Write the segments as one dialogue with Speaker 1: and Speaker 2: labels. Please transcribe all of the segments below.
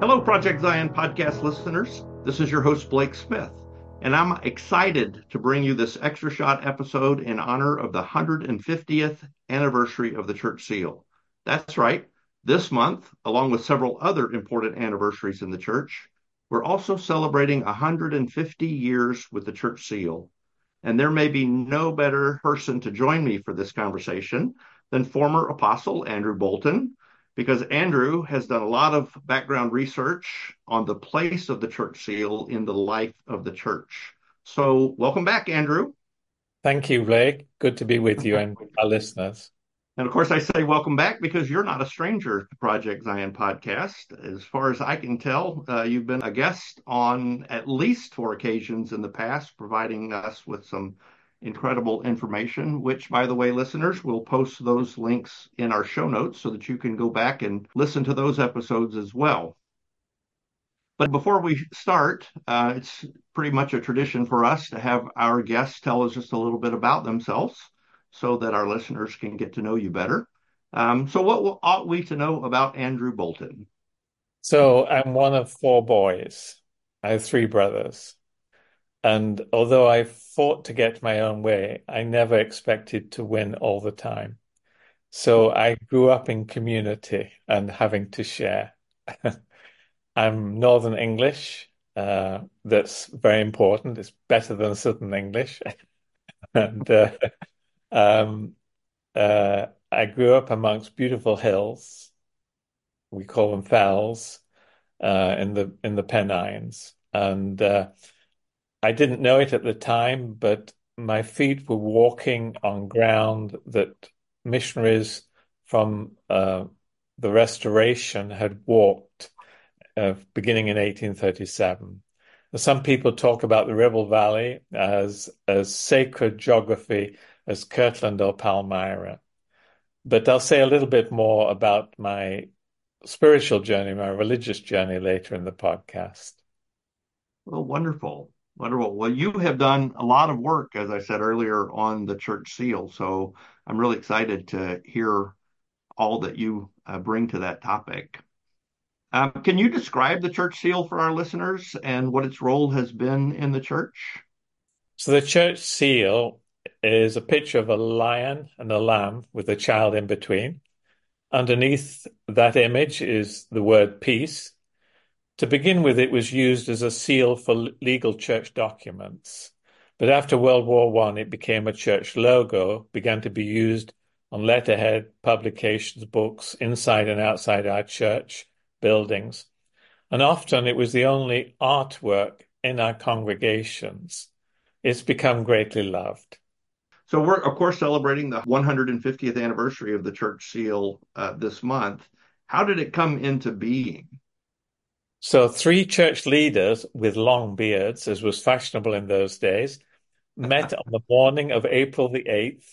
Speaker 1: Hello, Project Zion podcast listeners. This is your host, Blake Smith, and I'm excited to bring you this extra shot episode in honor of the 150th anniversary of the Church Seal. That's right. This month, along with several other important anniversaries in the church, we're also celebrating 150 years with the Church Seal. And there may be no better person to join me for this conversation than former Apostle Andrew Bolton, because Andrew has done a lot of background research on the place of the Church Seal in the life of the church. So welcome back, Andrew.
Speaker 2: Thank you, Blake. Good to be with you and our listeners.
Speaker 1: And of course, I say welcome back because you're not a stranger to Project Zion podcast. As far as I can tell, you've been a guest on at least 4 occasions in the past, providing us with some incredible information, which, by the way, listeners, we'll post those links in our show notes so that you can go back and listen to those episodes as well. But before we start, it's pretty much a tradition for us to have our guests tell us just a little bit about themselves so that our listeners can get to know you better. So what ought we to know about Andrew Bolton?
Speaker 2: So I'm one of 4 boys. I have 3 brothers. And although I fought to get my own way, I never expected to win all the time. So I grew up in community and having to share. I'm Northern English. That's very important. It's better than Southern English. And um, I grew up amongst beautiful hills. We call them fells in the Pennines, and I didn't know it at the time, but my feet were walking on ground that missionaries from the Restoration had walked beginning in 1837. Some people talk about the Ribble Valley as sacred geography as Kirtland or Palmyra. But I'll say a little bit more about my spiritual journey, my religious journey later in the podcast.
Speaker 1: Well, wonderful. Wonderful. Well, you have done a lot of work, as I said earlier, on the Church Seal. So I'm really excited to hear all that you bring to that topic. Can you describe the Church Seal for our listeners and what its role has been in the church?
Speaker 2: So the church seal is a picture of a lion and a lamb with a child in between. Underneath that image is the word peace. To begin with, it was used as a seal for legal church documents. But after World War I, it became a church logo, began to be used on letterhead, publications, books, inside and outside our church buildings. And often it was the only artwork in our congregations. It's become greatly loved.
Speaker 1: So we're, of course, celebrating the 150th anniversary of the Church Seal this month. How did it come into being?
Speaker 2: So 3 church leaders with long beards, as was fashionable in those days, met on the morning of April the 8th,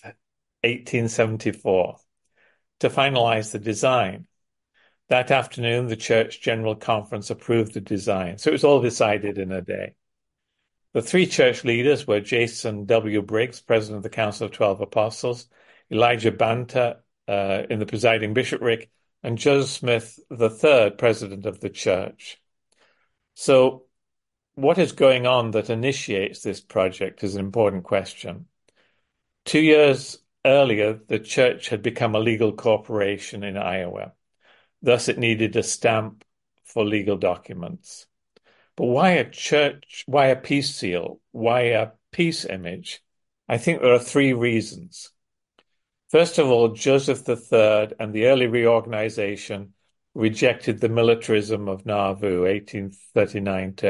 Speaker 2: 1874, to finalize the design. That afternoon, the Church General Conference approved the design. So it was all decided in a day. The 3 church leaders were Jason W. Briggs, president of the Council of 12 Apostles, Elijah Banta in the presiding bishopric, and Joseph Smith III, president of the church. So what is going on that initiates this project is an important question. 2 years earlier, the church had become a legal corporation in Iowa. Thus, it needed a stamp for legal documents. But why a church? Why a peace seal? Why a peace image? I think there are 3 reasons. First of all, Joseph III and the early reorganization rejected the militarism of Nauvoo, 1839 to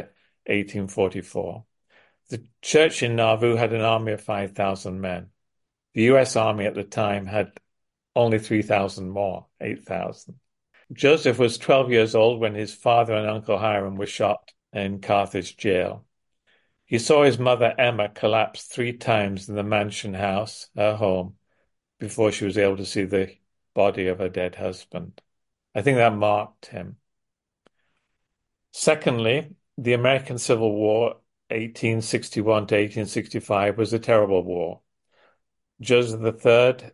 Speaker 2: 1844. The church in Nauvoo had an army of 5,000 men. The US Army at the time had only 3,000 more, 8,000. Joseph was 12 years old when his father and Uncle Hiram were shot in Carthage jail. He saw his mother Emma collapse 3 times in the mansion house, her home, before she was able to see the body of her dead husband. I think that marked him. Secondly, the American Civil War, 1861 to 1865, was a terrible war. Joseph III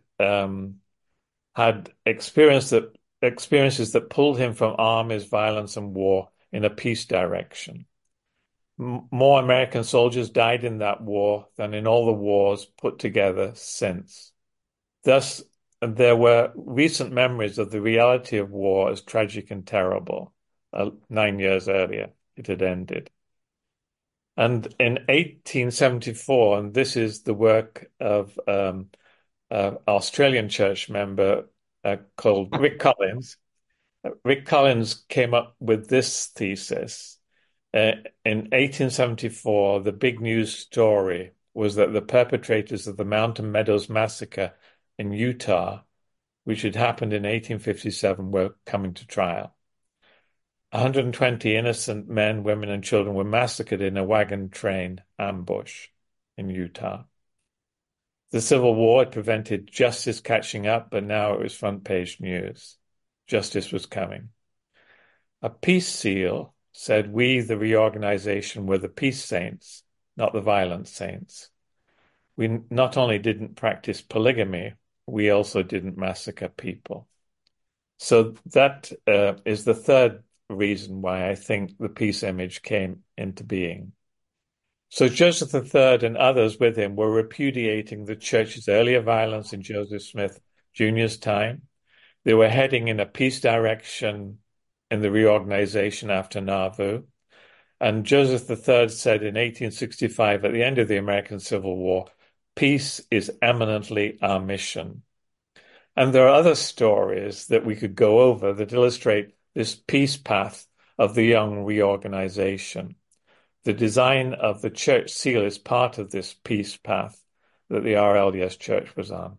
Speaker 2: had experiences that pulled him from armies, violence, and war in a peace direction. More American soldiers died in that war than in all the wars put together since. Thus, there were recent memories of the reality of war as tragic and terrible. 9 years earlier, it had ended. And in 1874, and this is the work of Australian church member called Rick Collins. Rick Collins came up with this thesis. In 1874, the big news story was that the perpetrators of the Mountain Meadows Massacre in Utah, which had happened in 1857, were coming to trial. 120 innocent men, women, and children were massacred in a wagon train ambush in Utah. The Civil War had prevented justice catching up, but now it was front page news. Justice was coming. A peace seal said we, the reorganization, were the peace saints, not the violent saints. We not only didn't practice polygamy, we also didn't massacre people. So that is the third reason why I think the peace image came into being. So Joseph III and others with him were repudiating the church's earlier violence in Joseph Smith Jr.'s time. They were heading in a peace direction in the reorganization after Nauvoo. And Joseph III said in 1865, at the end of the American Civil War, peace is eminently our mission. And there are other stories that we could go over that illustrate this peace path of the young reorganization. The design of the church seal is part of this peace path that the RLDS Church was on.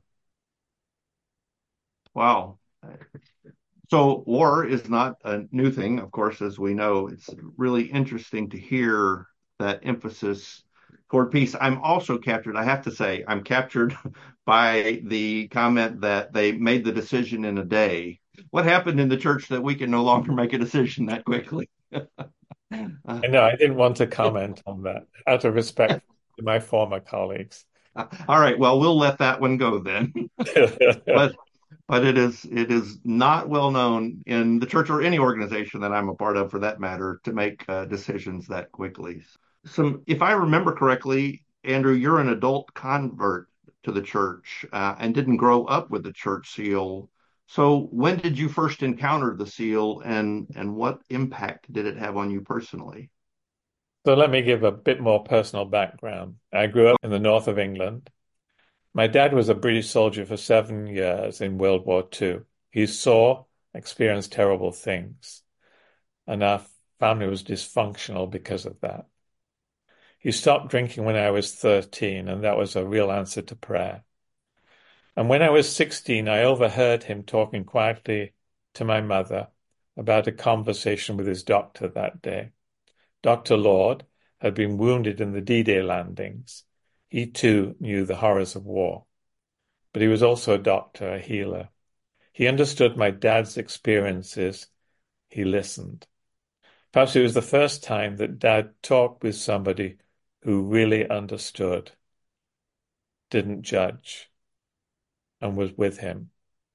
Speaker 1: Wow. So war is not a new thing, of course, as we know. It's really interesting to hear that emphasis toward peace. I'm also captured, I have to say, I'm captured by the comment that they made the decision in a day. What happened in the church that we can no longer make a decision that quickly?
Speaker 2: I know, I didn't want to comment on that out of respect to my former colleagues.
Speaker 1: All right, well, we'll let that one go then. But it is not well known in the church or any organization that I'm a part of, for that matter, to make decisions that quickly. If I remember correctly, Andrew, you're an adult convert to the church and didn't grow up with the church seal. So when did you first encounter the seal, and what impact did it have on you personally?
Speaker 2: So let me give a bit more personal background. I grew up in the north of England. My dad was a British soldier for 7 years in World War II. He experienced terrible things, and our family was dysfunctional because of that. He stopped drinking when I was 13, and that was a real answer to prayer. And when I was 16, I overheard him talking quietly to my mother about a conversation with his doctor that day. Dr. Lord had been wounded in the D-Day landings. He too knew the horrors of war, but he was also a doctor, a healer. He understood my dad's experiences. He listened. Perhaps it was the first time that Dad talked with somebody who really understood, didn't judge, and was with him.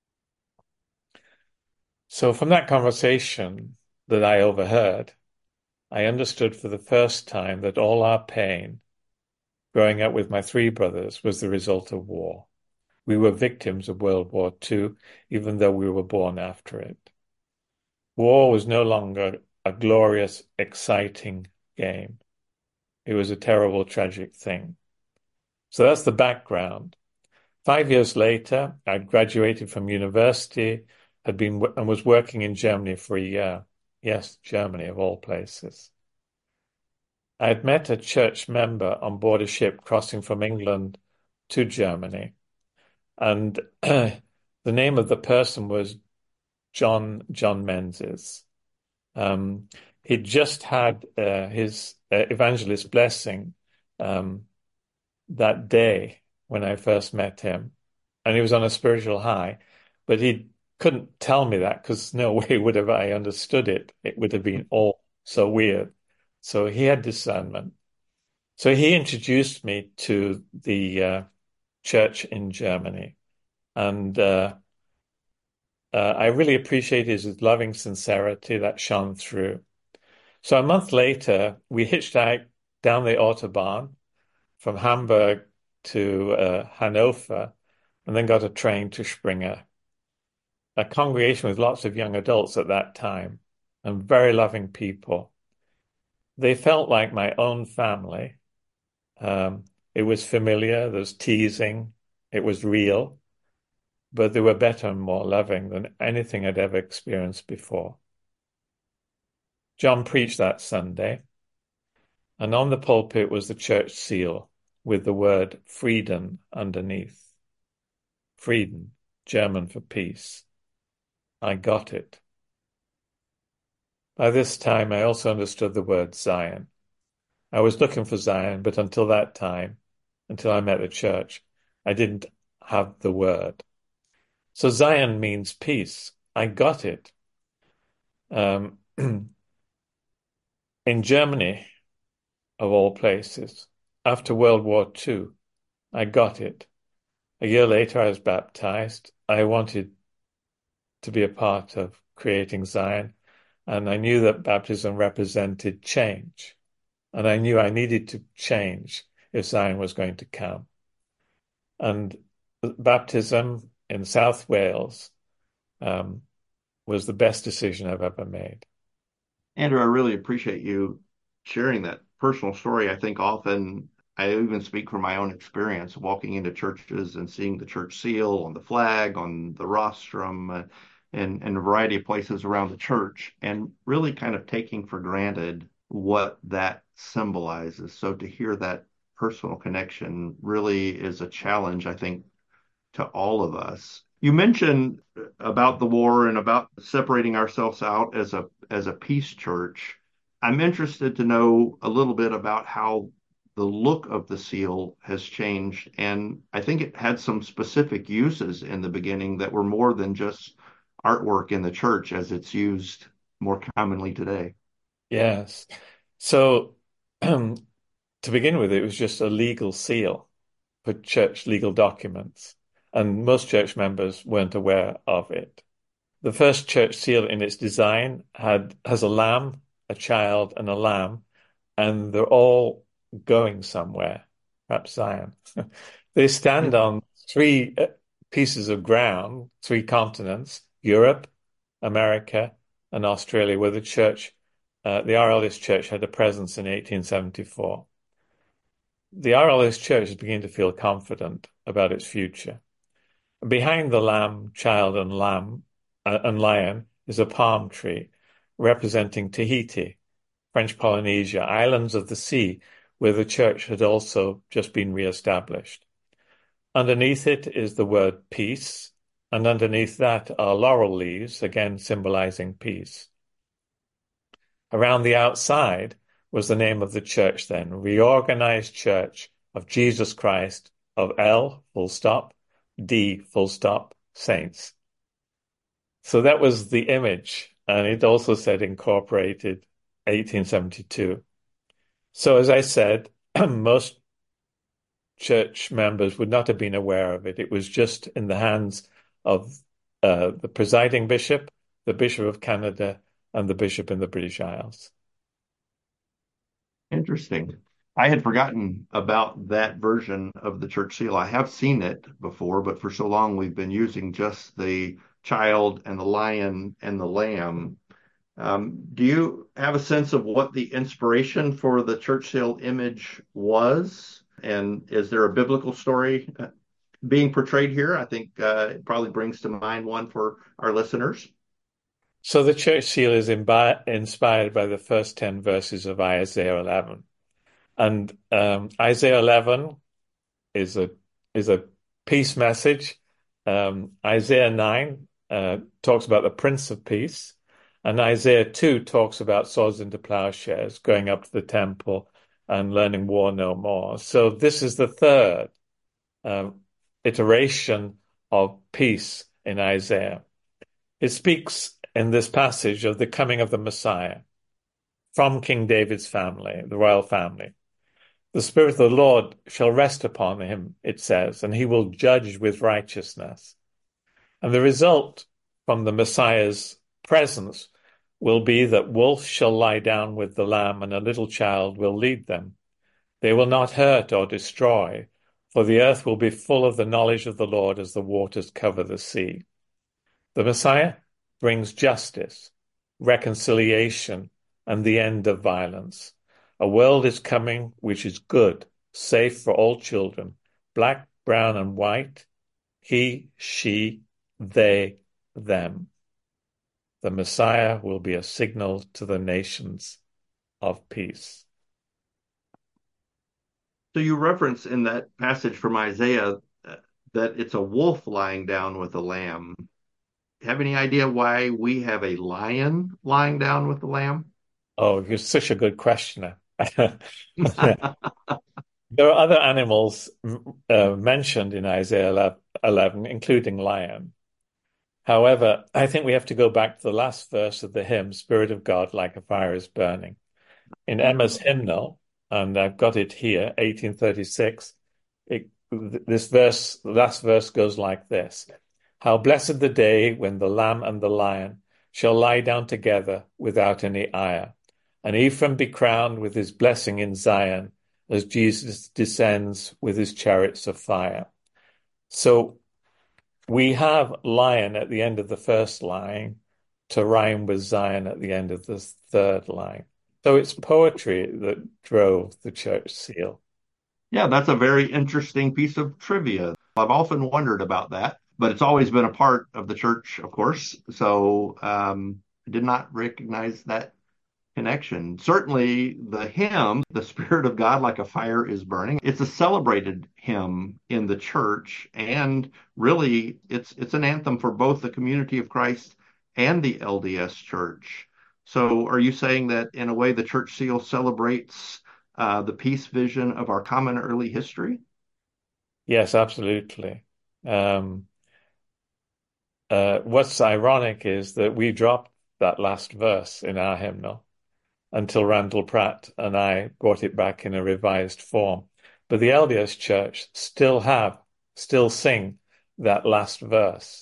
Speaker 2: So from that conversation that I overheard, I understood for the first time that all our pain growing up with my three brothers was the result of war. We were victims of World War II, even though we were born after it. War was no longer a glorious, exciting game. It was a terrible, tragic thing. So that's the background. 5 years later, I graduated from university, and was working in Germany for a year. Yes, Germany of all places. I had met a church member on board a ship crossing from England to Germany. And the name of the person was John Menzies. He'd just had his evangelist blessing that day when I first met him. And he was on a spiritual high, but he couldn't tell me that because no way would have I understood it. It would have been all so weird. So he had discernment. So he introduced me to the church in Germany. And I really appreciated his loving sincerity that shone through. So a month later, we hitched out down the Autobahn from Hamburg to Hanover, and then got a train to Springer, a congregation with lots of young adults at that time and very loving people. They felt like my own family. It was familiar, there was teasing, it was real, but they were better and more loving than anything I'd ever experienced before. John preached that Sunday, and on the pulpit was the church seal with the word Frieden underneath. Frieden, German for peace. I got it. By this time, I also understood the word Zion. I was looking for Zion, but until that time, until I met the church, I didn't have the word. So Zion means peace. I got it. In Germany, of all places, after World War II, I got it. A year later, I was baptized. I wanted to be a part of creating Zion, and I knew that baptism represented change. And I knew I needed to change if Zion was going to come. And baptism in South Wales was the best decision I've ever made.
Speaker 1: Andrew, I really appreciate you sharing that personal story. I think often I even speak from my own experience walking into churches and seeing the church seal on the flag, on the rostrum, and a variety of places around the church, and really kind of taking for granted what that symbolizes. So to hear that personal connection really is a challenge, I think, to all of us. You mentioned about the war and about separating ourselves out as a peace church. I'm interested to know a little bit about how the look of the seal has changed, and I think it had some specific uses in the beginning that were more than just artwork in the church as it's used more commonly today.
Speaker 2: Yes. So to begin with, it was just a legal seal for church legal documents, and most church members weren't aware of it. The first church seal in its design has a lamb, a child, and a lamb, and they're all going somewhere, perhaps Zion. They stand on three pieces of ground, three continents, Europe, America, and Australia, where the RLS Church had a presence in 1874. The RLS Church is beginning to feel confident about its future. Behind the lamb, child, and lion is a palm tree representing Tahiti, French Polynesia, islands of the sea, where the church had also just been re-established. Underneath it is the word peace, and underneath that are laurel leaves, again symbolizing peace. Around the outside was the name of the church then, Reorganized Church of Jesus Christ of L, full stop, D, full stop, Saints. So that was the image, and it also said incorporated 1872. So as I said, most church members would not have been aware of it. It was just in the hands of the presiding bishop, the Bishop of Canada, and the bishop in the British Isles.
Speaker 1: Interesting. I had forgotten about that version of the church seal. I have seen it before, but for so long we've been using just the child and the lion and the lamb. Do you have a sense of what the inspiration for the church seal image was? And is there a biblical story being portrayed here? I think it probably brings to mind one for our listeners.
Speaker 2: So the church seal is inspired by the first 10 verses of Isaiah 11. And Isaiah 11 is a peace message. Isaiah 9 talks about the Prince of Peace. And Isaiah 2 talks about swords into plowshares, going up to the temple and learning war no more. So this is the third iteration of peace in Isaiah. It speaks in this passage of the coming of the Messiah from King David's family, the royal family. The Spirit of the Lord shall rest upon him, it says, and he will judge with righteousness. And the result from the Messiah's presence will be that wolves shall lie down with the lamb, and a little child will lead them. They will not hurt or destroy, for the earth will be full of the knowledge of the Lord as the waters cover the sea. The Messiah brings justice, reconciliation, and the end of violence. A world is coming which is good, safe for all children, black, brown, and white, he, she, they, them. The Messiah will be a signal to the nations of peace.
Speaker 1: So you reference in that passage from Isaiah that it's a wolf lying down with a lamb. Have any idea why we have a lion lying down with the lamb?
Speaker 2: Oh, you're such a good questioner. There are other animals mentioned in Isaiah 11, including lion. However, I think we have to go back to the last verse of the hymn, Spirit of God, like a fire is burning. In Emma's hymnal, and I've got it here, 1836, last verse goes like this. How blessed the day when the lamb and the lion shall lie down together without any ire, and Ephraim be crowned with his blessing in Zion as Jesus descends with his chariots of fire. So we have lion at the end of the first line to rhyme with Zion at the end of the third line. So it's poetry that drove the church seal.
Speaker 1: Yeah, that's a very interesting piece of trivia. I've often wondered about that, but it's always been a part of the church, of course. So I did not recognize that connection. Certainly, the hymn, The Spirit of God Like a Fire is Burning, it's a celebrated hymn in the church. And really, it's an anthem for both the community of Christ and the LDS church. So are you saying that in a way the church seal celebrates the peace vision of our common early history?
Speaker 2: Yes, absolutely. What's ironic is that we dropped that last verse in our hymnal until Randall Pratt and I brought it back in a revised form. But the LDS Church still sing that last verse.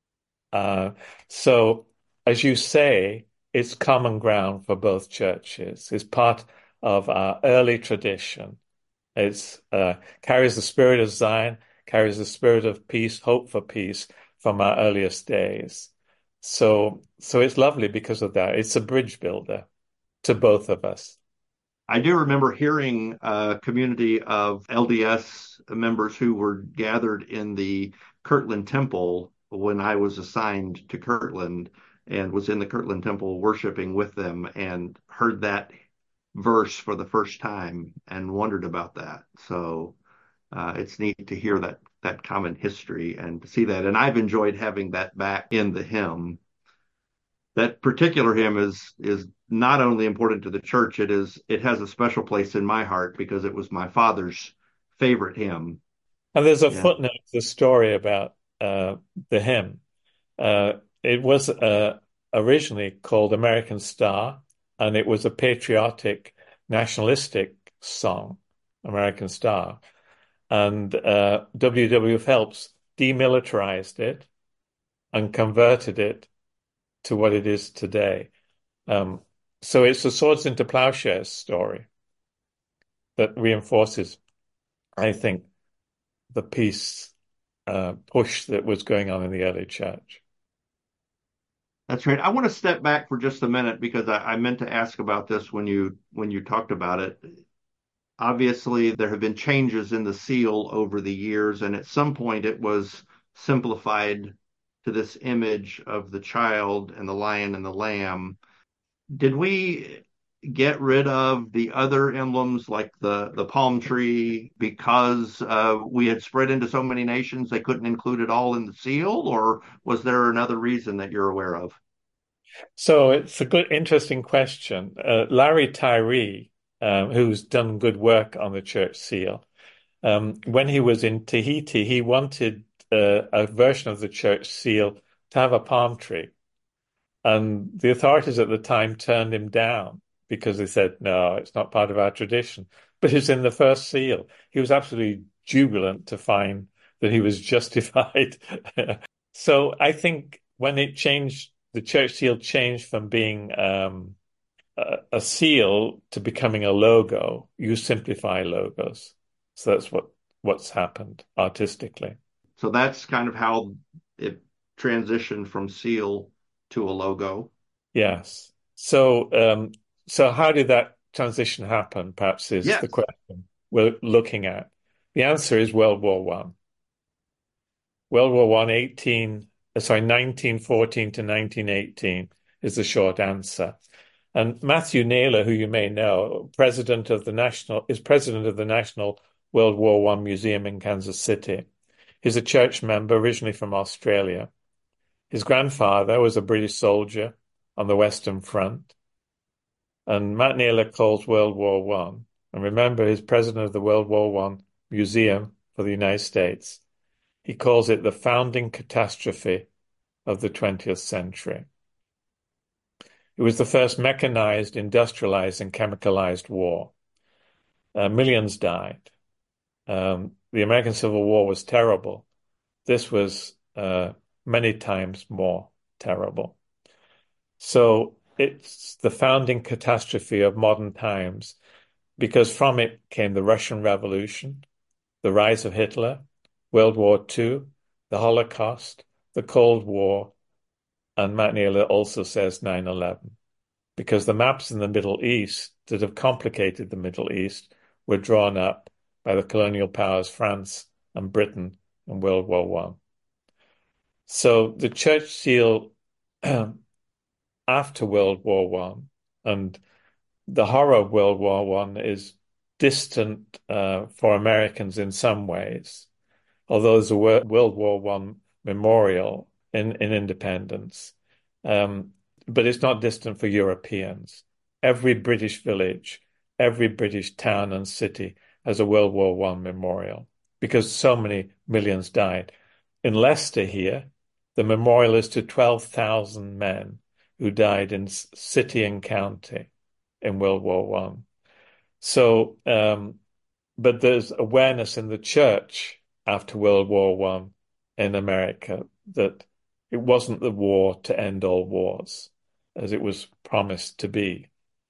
Speaker 2: So, as you say, it's common ground for both churches. It's part of our early tradition. It's carries the spirit of Zion, carries the spirit of peace, hope for peace from our earliest days. So it's lovely because of that. It's a bridge builder to both of us.
Speaker 1: I do remember hearing a community of LDS members who were gathered in the Kirtland Temple when I was assigned to Kirtland and was in the Kirtland Temple worshiping with them and heard that verse for the first time and wondered about that. So it's neat to hear that common history and to see that. And I've enjoyed having that back in the hymn. That particular hymn is not only important to the church, it has a special place in my heart because it was my father's favorite hymn.
Speaker 2: And there's a
Speaker 1: Yeah.
Speaker 2: footnote to the story about the hymn. It was originally called American Star, and it was a patriotic, nationalistic song, American Star. And W.W. Phelps demilitarized it and converted it to what it is today. So it's a swords into plowshares story that reinforces, I think, the peace push that was going on in the early church.
Speaker 1: That's right. I want to step back for just a minute because I meant to ask about this when you talked about it. Obviously, there have been changes in the seal over the years, and at some point it was simplified to this image of the child and the lion and the lamb. Did we get rid of the other emblems like the palm tree because we had spread into so many nations they couldn't include it all in the seal, or was there another reason that you're aware of?
Speaker 2: So it's a good, interesting question. Larry Tyree, who's done good work on the church seal, when he was in Tahiti, he wanted a version of the church seal to have a palm tree. And the authorities at the time turned him down because they said, no, it's not part of our tradition. But it's in the first seal. He was absolutely jubilant to find that he was justified. So I think when it changed the church seal changed from being a seal to becoming a logo. You simplify logos. So that's what's happened artistically.
Speaker 1: So that's kind of how it transitioned from seal to a logo.
Speaker 2: Yes. So how did that transition happen, perhaps is the
Speaker 1: Yes.
Speaker 2: question we're looking at. The answer is World War One. World War One, 1914 to 1918 is the short answer. And Matthew Naylor, who you may know, president of the National World War One Museum in Kansas City. He's a church member originally from Australia. His grandfather was a British soldier on the Western Front. And Matt Naylor calls World War One. And remember, he's president of the World War One Museum for the United States. He calls it the founding catastrophe of the 20th century. It was the first mechanized, industrialized, and chemicalized war. Millions died. The American Civil War was terrible. This was many times more terrible. So it's the founding catastrophe of modern times because from it came the Russian Revolution, the rise of Hitler, World War II, the Holocaust, the Cold War, and Matt Naylor also says 9/11, because the maps in the Middle East that have complicated the Middle East were drawn up by the colonial powers France and Britain in World War One. So the church seal after World War One and the horror of World War One is distant for Americans in some ways, although there's a World War One memorial in Independence. But it's not distant for Europeans. Every British village, every British town and city has a World War One memorial because so many millions died. In Leicester here, the memorial is to 12,000 men who died in city and county in World War One. So, but there's awareness in the church after World War One in America that it wasn't the war to end all wars, as it was promised to be.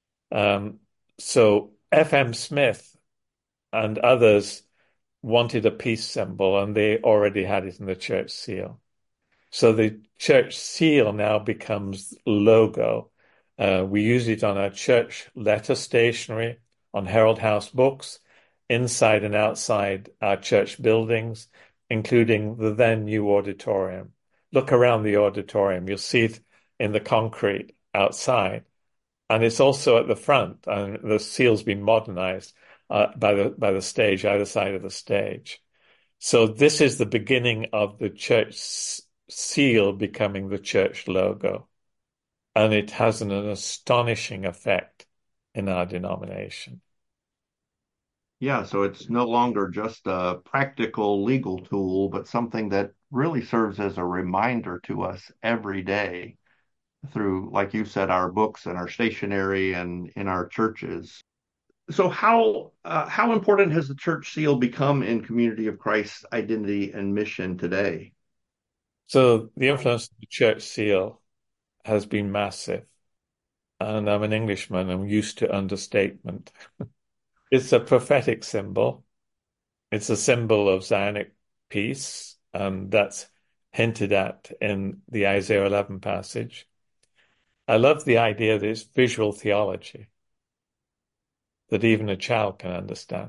Speaker 2: So F.M. Smith and others wanted a peace symbol, and they already had it in the church seal. So the church seal now becomes logo. We use it on our church letter stationery, on Herald House books, inside and outside our church buildings, including the then new auditorium. Look around the auditorium, you'll see it in the concrete outside. And it's also at the front, and the seal's been modernized by the stage, either side of the stage. So this is the beginning of the church seal becoming the church logo. And it has an astonishing effect in our denomination.
Speaker 1: Yeah, so it's no longer just a practical legal tool, but something that really serves as a reminder to us every day through, like you said, our books and our stationery and in our churches. So how important has the church seal become in Community of Christ's identity and mission today?
Speaker 2: So the influence of the church seal has been massive. And I'm an Englishman, I'm used to understatement. It's a prophetic symbol. It's a symbol of Zionic peace, and that's hinted at in the Isaiah 11 passage. I love the idea that it's visual theology that even a child can understand.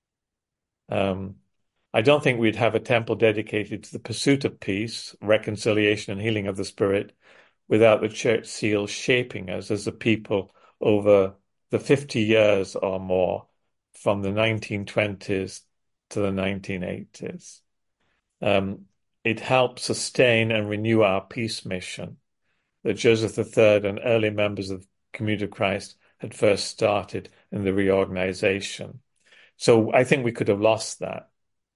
Speaker 2: I don't think we'd have a temple dedicated to the pursuit of peace, reconciliation, and healing of the spirit without the church seal shaping us as a people over the 50 years or more from the 1920s to the 1980s. It helped sustain and renew our peace mission that Joseph III and early members of the Community of Christ had first started in the reorganization. So I think we could have lost that.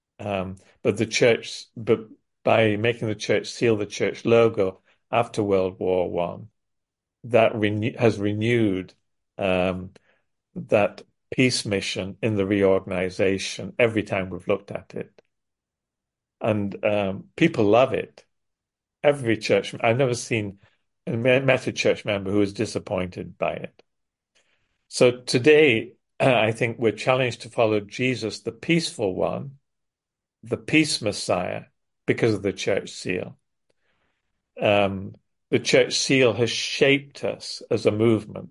Speaker 2: But by making the church seal the church logo after World War One, that has renewed that peace mission in the reorganization every time we've looked at it. And people love it. Every church, I've never seen and met a church member who was disappointed by it. So today, I think we're challenged to follow Jesus, the peaceful one, the peace Messiah, because of the church seal. Um, the church seal has shaped us as a movement.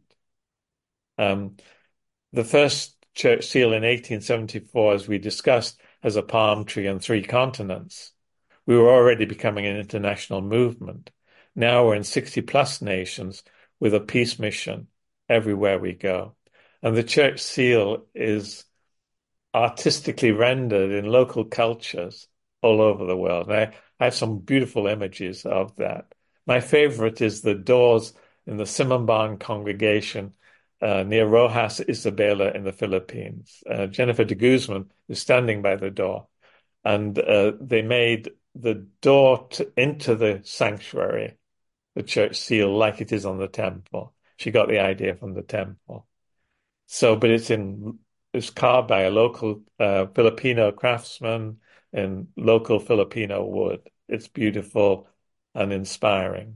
Speaker 2: Um, the first church seal in 1874, as we discussed, has a palm tree and three continents. We were already becoming an international movement. Now we're in 60 plus nations with a peace mission everywhere we go. And the church seal is artistically rendered in local cultures all over the world. And I have some beautiful images of that. My favorite is the doors in the Simambang congregation near Rojas, Isabela in the Philippines. Jennifer de Guzman is standing by the door, and they made the door into the sanctuary, the church seal, like it is on the temple. She got the idea from the temple. So, but it's carved by a local Filipino craftsman in local Filipino wood. It's beautiful and inspiring.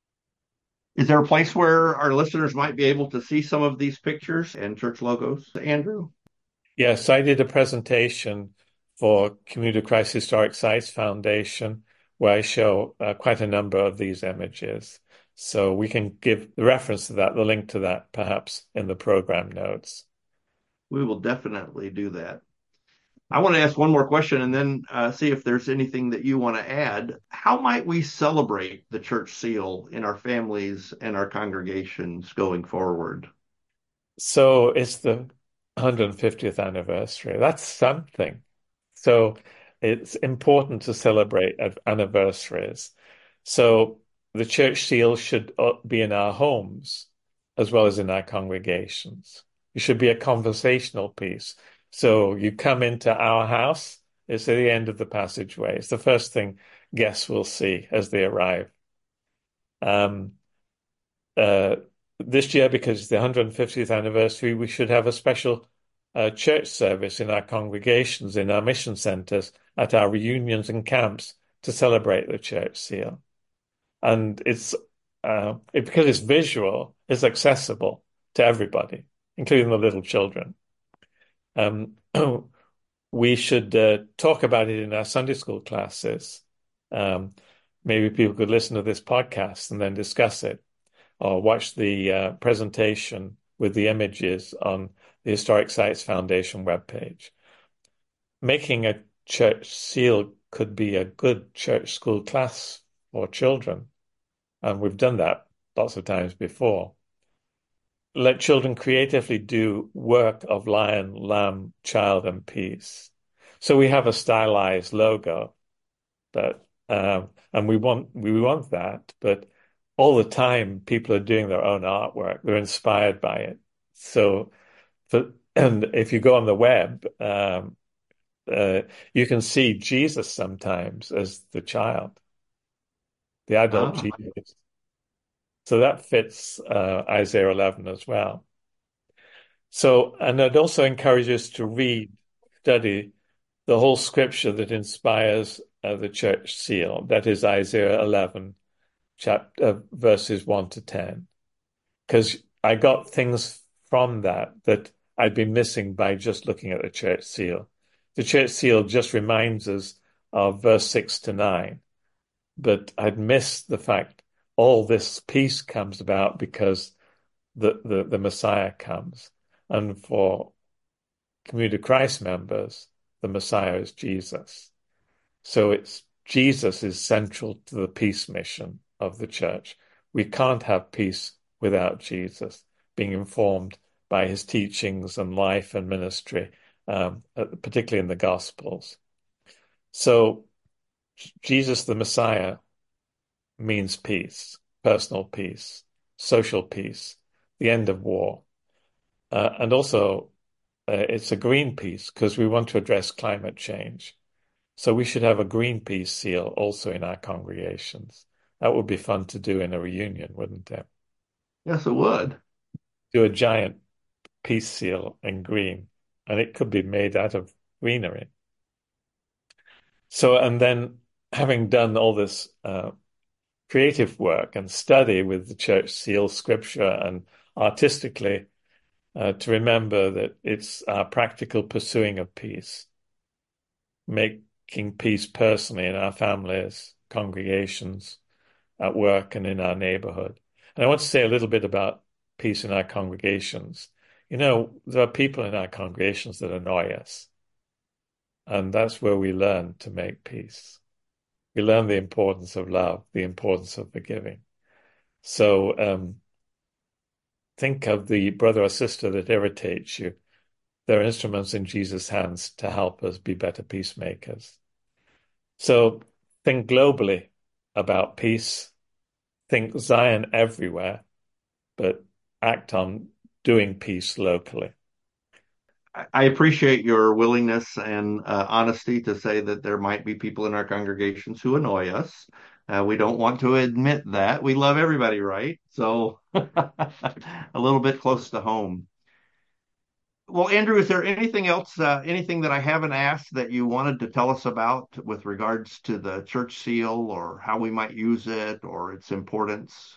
Speaker 1: Is there a place where our listeners might be able to see some of these pictures and church logos, Andrew?
Speaker 2: Yes, I did a presentation for Community of Christ Historic Sites Foundation where I show quite a number of these images. So we can give the reference to that, the link to that, perhaps in the program notes.
Speaker 1: We will definitely do that. I want to ask one more question and then see if there's anything that you want to add. How might we celebrate the church seal in our families and our congregations going forward?
Speaker 2: So it's the 150th anniversary. That's something. So it's important to celebrate anniversaries. So the church seal should be in our homes as well as in our congregations. It should be a conversational piece. So you come into our house, it's at the end of the passageway. It's the first thing guests will see as they arrive. Um, uh, this year, because it's the 150th anniversary, we should have a special church service in our congregations, in our mission centers, at our reunions and camps to celebrate the church seal. And because it's visual, it's accessible to everybody, including the little children. Um, we should talk about it in our Sunday school classes. Maybe people could listen to this podcast and then discuss it, or watch the presentation with the images on the Historic Sites Foundation webpage. Making a church seal could be a good church school class for children, and we've done that lots of times before. Let children creatively do work of lion, lamb, child, and peace. So we have a stylized logo that, and we want that, but all the time people are doing their own artwork. They're inspired by it. So, and if you go on the web, you can see Jesus sometimes as the child, the adult
Speaker 1: Ah,
Speaker 2: Jesus. So that fits Isaiah 11 as well. So, and I'd also encourage us to study the whole scripture that inspires the church seal. That is Isaiah 11, verses 1 to 10. Because I got things from that I'd been missing by just looking at the church seal. The church seal just reminds us of verse 6 to 9. But I'd missed the fact all this peace comes about because the Messiah comes. And for Community of Christ members, the Messiah is Jesus. So it's Jesus is central to the peace mission of the church. We can't have peace without Jesus being informed by his teachings and life and ministry, particularly in the Gospels. So Jesus, the Messiah, means peace, personal peace, social peace, the end of war. And also, it's a green peace because we want to address climate change. So we should have a Greenpeace seal also in our congregations. That would be fun to do in a reunion, wouldn't it?
Speaker 1: yes, it would.
Speaker 2: Do a giant peace seal in green, and it could be made out of greenery. So, and then having done all this creative work and study with the church seal, scripture, and artistically to remember that it's our practical pursuing of peace, making peace personally in our families, congregations, at work, and in our neighborhood. And I want to say a little bit about peace in our congregations. You know, there are people in our congregations that annoy us, and that's where we learn to make peace. We learn the importance of love, the importance of forgiving. So think of the brother or sister that irritates you. They're instruments in Jesus' hands to help us be better peacemakers. So think globally about peace. Think Zion everywhere, but act on doing peace locally.
Speaker 1: I appreciate your willingness and honesty to say that there might be people in our congregations who annoy us. We don't want to admit that. We love everybody, right? So a little bit close to home. Well, Andrew, is there anything else, anything that I haven't asked that you wanted to tell us about with regards to the church seal or how we might use it or its importance?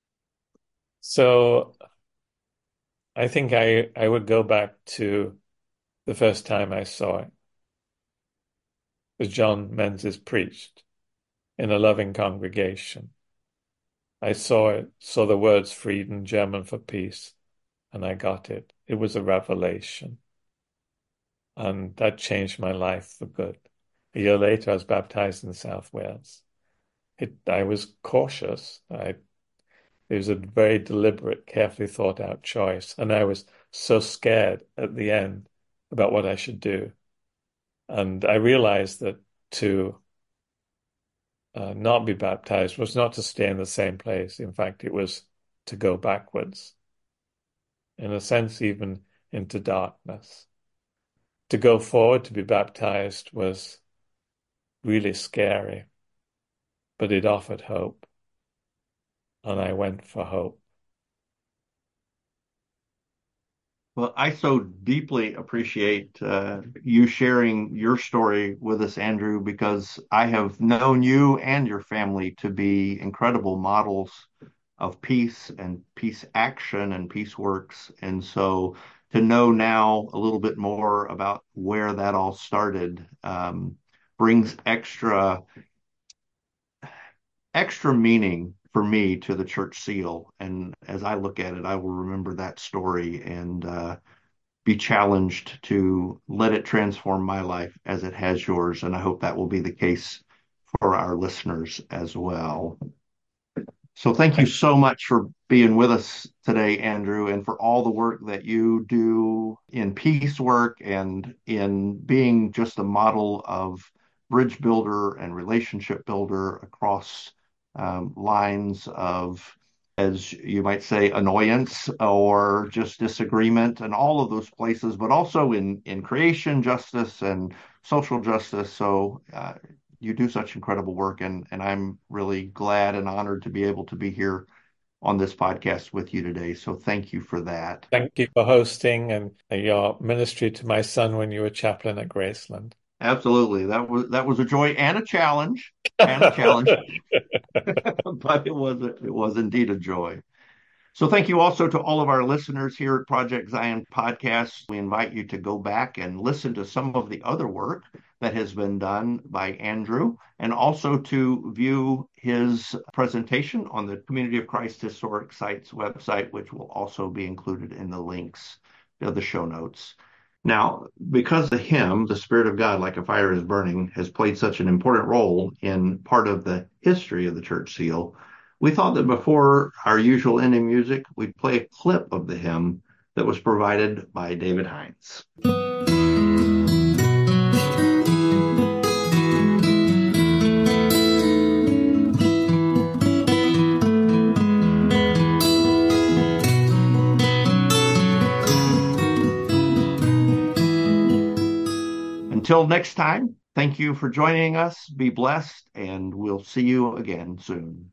Speaker 2: So I think I would go back to the first time I saw it, as John Menzies preached in a loving congregation. I saw it, saw the words Frieden, German for peace, and I got it. It was a revelation. And that changed my life for good. A year later, I was baptized in South Wales. I was cautious. It was a very deliberate, carefully thought out choice. And I was so scared at the end about what I should do. And I realized that to not be baptized was not to stay in the same place. In fact, it was to go backwards, in a sense, even into darkness. To go forward, to be baptized, was really scary, but it offered hope. And I went for hope.
Speaker 1: Well, I so deeply appreciate you sharing your story with us, Andrew, because I have known you and your family to be incredible models of peace and peace action and peace works. And so to know now a little bit more about where that all started brings extra meaning for me to the church seal. And as I look at it, I will remember that story and be challenged to let it transform my life as it has yours. And I hope that will be the case for our listeners as well. So thank you so much for being with us today, Andrew, and for all the work that you do in peace work and in being just a model of bridge builder and relationship builder across lines of, as you might say, annoyance or just disagreement and all of those places, but also in creation justice and social justice. So you do such incredible work, and I'm really glad and honored to be able to be here on this podcast with you today. So thank you for that.
Speaker 2: Thank you for hosting and your ministry to my son when you were chaplain at Graceland.
Speaker 1: Absolutely. That was a joy and a challenge. And a challenge. But it was indeed a joy. So thank you also to all of our listeners here at Project Zion Podcast. We invite you to go back and listen to some of the other work that has been done by Andrew, and also to view his presentation on the Community of Christ Historic Sites website, which will also be included in the links of the show notes. Now, because the hymn, The Spirit of God Like a Fire is Burning, has played such an important role in part of the history of the church seal, we thought that before our usual ending music, we'd play a clip of the hymn that was provided by David Hines. Until next time, thank you for joining us. Be blessed, and we'll see you again soon.